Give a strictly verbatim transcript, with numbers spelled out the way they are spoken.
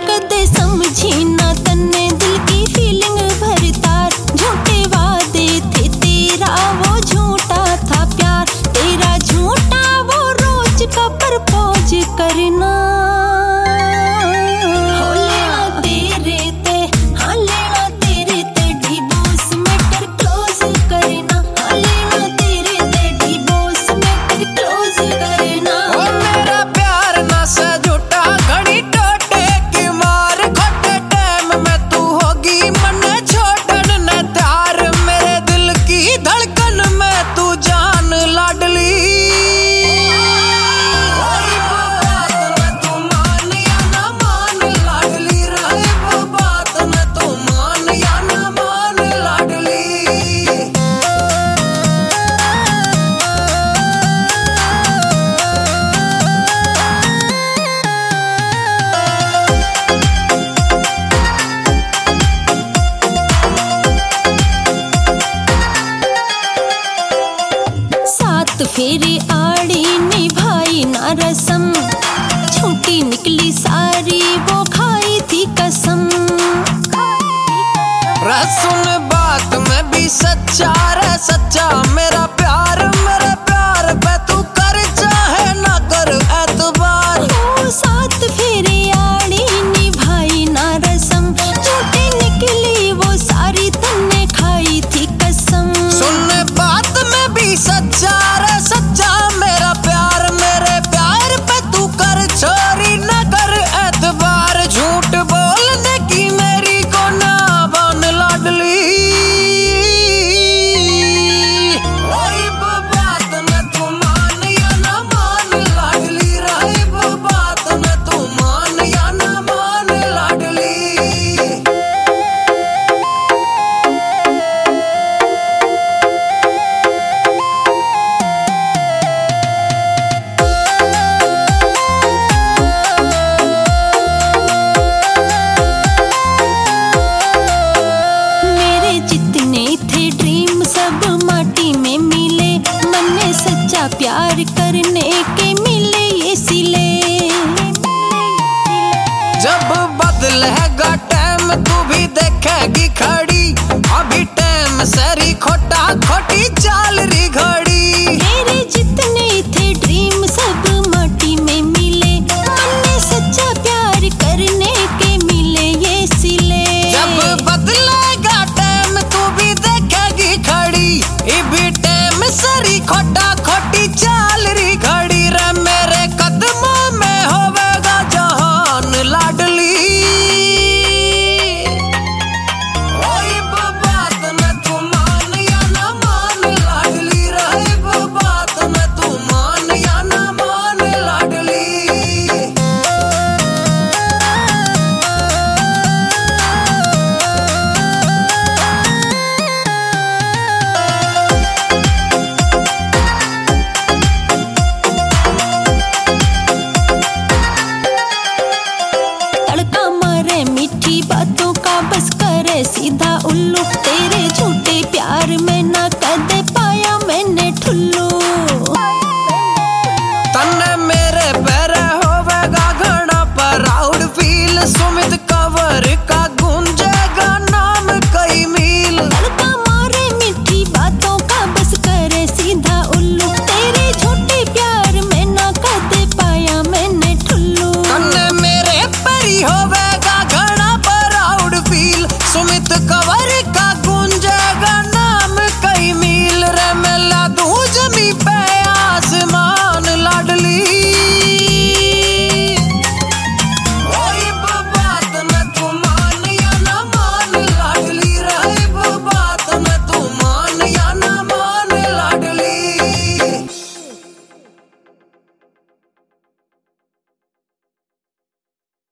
कदे समझी ना तन्ने दिल की फीलिंग भरतार। झूठे वादे थे तेरा वो झूठा था प्यार, तेरा झूठा वो रोज का प्रपोज करना। फेरे आड़ी निभाई ना रसम, झूठी निकली सारी वो खाई थी कसम। सुन बात मैं भी सच्चा रे सच्चा, मेरा प्यार मेरे प्यार पे तू कर चाहे ना कर एतबार। ओ सात फेरे आड़ी निभाई ना रसम, झूठी निकली वो सारी तन्ने खाई थी कसम। सुन बात मैं भी सच्चा रे सच्चा, मेरा प्यार मेरे प्यार पे तू कर चोरी न कर एतबार। झूठ बोलने की मेरी को ना बन लाडली, ओए बात में तू मान या ना मान लाडली, रहे बात में तू मान या ना मान लाडली। प्यार करने के मिले ये सिले, जब बदलेगा टाइम तू भी देखेगी खड़ी, अभी टाइम सरी खोटा खोटी चाल रही घड़ी। मेरे जितने थे ड्रीम सब माटी में मिले, मैंने सच्चा प्यार करने के मिले ये सिले। जब बदलेगा टाइम तू भी देखेगी खड़ी, अभी टाइम सरी खोटा खोटी चाल रही घड़ी रे। मेरे कदमों में होवेगा जहान लाडली, ओए बात में तू मान या ना मान लाडली, रहे बात में तू मान या ना मान लाडली। बातों का बस करे सीधा उल्लू, तेरे झूठे प्यार में ना कदे पाया मैंने ठुल्लू। तन्ने मेरे पैर होवेगा घना प्राउड फील, सुमित कवर का